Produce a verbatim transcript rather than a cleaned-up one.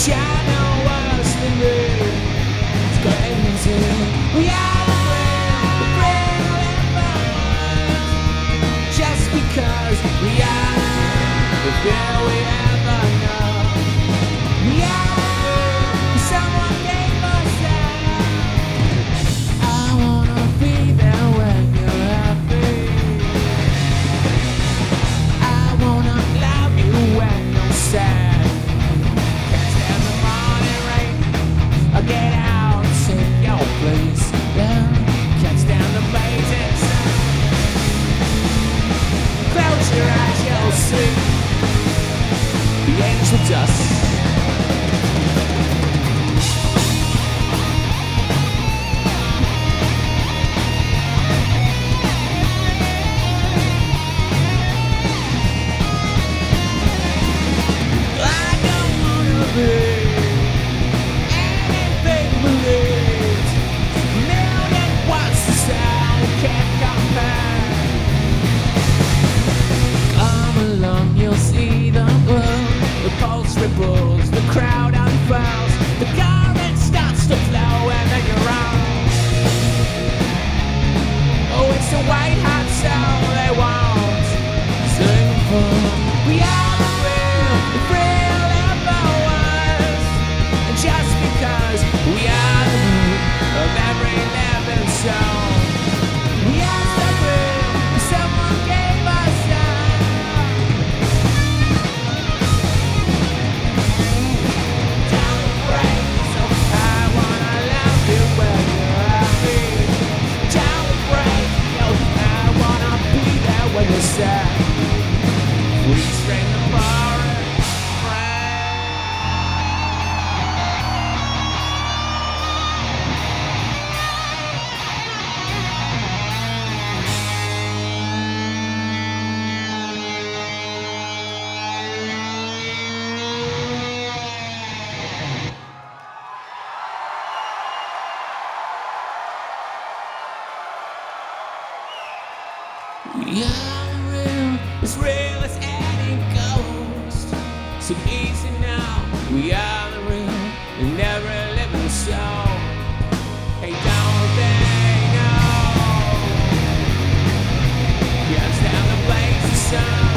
shadow worse than me. It's crazy. We are the real, real embers. Just because we are the fear we ever know. We are the real, someone gave us that. I wanna be there when you're happy. I wanna love you when you're sad. Can't stand the morning rain. I'll get out and take your place. Yeah. Can't stand the blazing sun. Close your eyes, you'll see the angel dust. Anything believes. Million watts the sound can't compare. Come along, you'll see the glow. The pulse ripples, the crowd unfurls. The current starts to flow and then you're on. Oh, it's the white hot sound they want. Sing for. We are the real, the real embers. And just because we are the root of every living soul. We are so real, someone gave us that. Don't break, so I wanna love you when you're happy. Don't break, no, I wanna be there when you're sad. Please strain the bar and pray. We are real, as real as any ghost. So easy now, we are the real and never living soul. Hey, don't they know? Can't stand the blaze of sun.